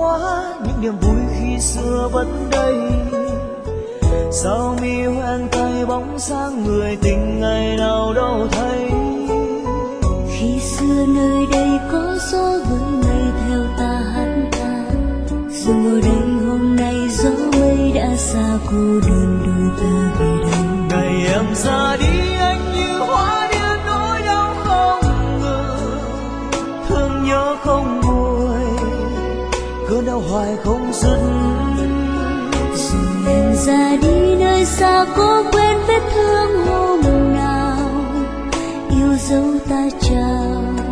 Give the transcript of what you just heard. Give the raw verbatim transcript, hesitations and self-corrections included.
quá những niềm vui khi xưa vẫn đây. Sao mi hoen tay bóng sáng người tình ngày nào đâu thấy. Khi xưa nơi đây có gió với mây theo ta hát ca, rồi ngồi đây hôm nay gió mây đã xa cô đơn đôi ta về đâu. Ngày em ra đi anh như hóa điên nỗi đau không ngừng, thương nhớ không nguôi, cơn đau hoài không dứt. Rồi em ra đi nơi xa có quên vết thương hôm nào, yêu dấu ta chào